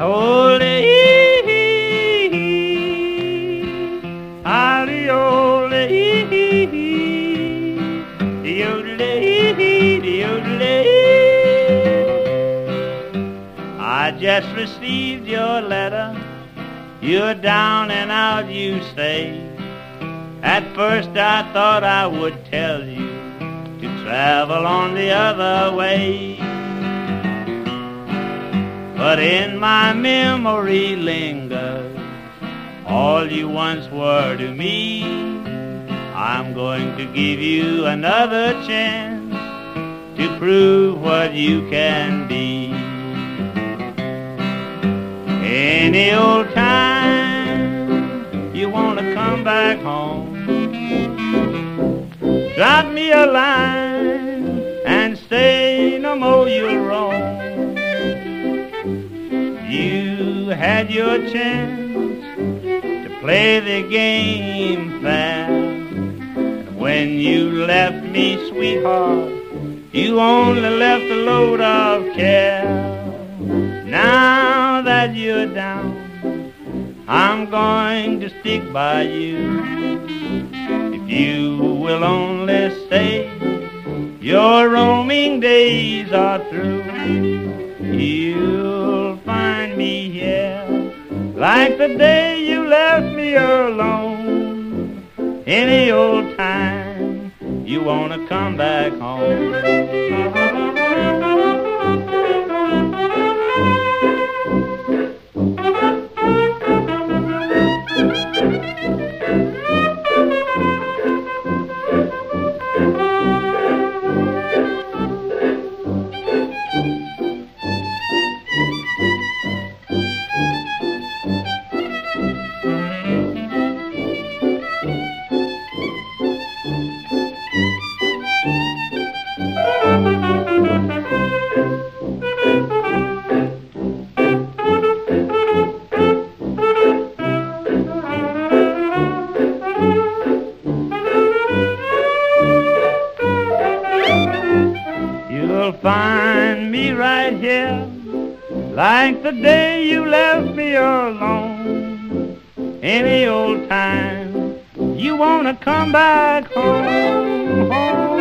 Ole, holly, ole, I just received your letter. You're down and out, you say. At first I thought I would tell you to travel on the other way, but in my memory lingers all you once were to me. I'm going to give you another chance to prove what you can be. Any old time you want to come back home, drop me a line and say no more you'll roam. You had your chance to play the game fair. When you left me, sweetheart, you only left a load of care. Now that you're down, I'm going to stick by you. If you will only say your roaming days are through, you'll find me here like the day you left me alone. Any old time you wanna come back home. You'll find me right here like the day you left me alone. Any old time you wanna come back home, home.